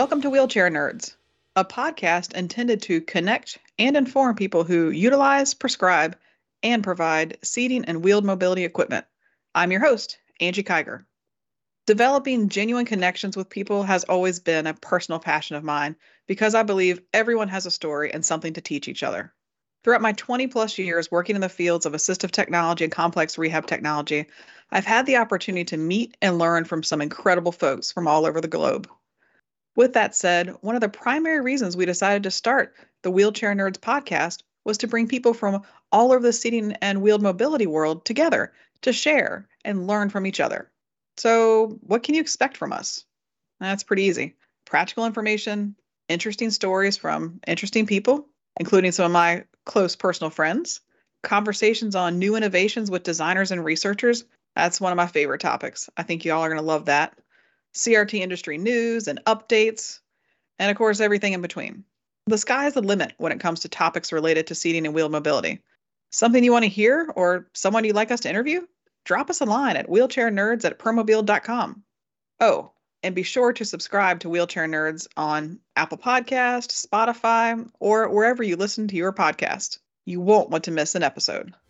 Welcome to Wheelchair Nerds, a podcast intended to connect and inform people who utilize, prescribe, and provide seating and wheeled mobility equipment. I'm your host, Angie Kiger. Developing genuine connections with people has always been a personal passion of mine because I believe everyone has a story and something to teach each other. Throughout my 20 plus years working in the fields of assistive technology and complex rehab technology, I've had the opportunity to meet and learn from some incredible folks from all over the globe. With that said, one of the primary reasons we decided to start the Wheelchair Nerds podcast was to bring people from all over the seating and wheeled mobility world together to share and learn from each other. So, what can you expect from us? That's pretty easy. Practical information, interesting stories from interesting people, including some of my close personal friends, conversations on new innovations with designers and researchers. That's one of my favorite topics. I think you all are going to love that. CRT industry news and updates, and of course, everything in between. The sky is the limit when it comes to topics related to seating and wheel mobility. Something you want to hear or someone you'd like us to interview? Drop us a line at wheelchairnerds@permobile.com. Oh, and be sure to subscribe to Wheelchair Nerds on Apple Podcast, Spotify, or wherever you listen to your podcast. You won't want to miss an episode.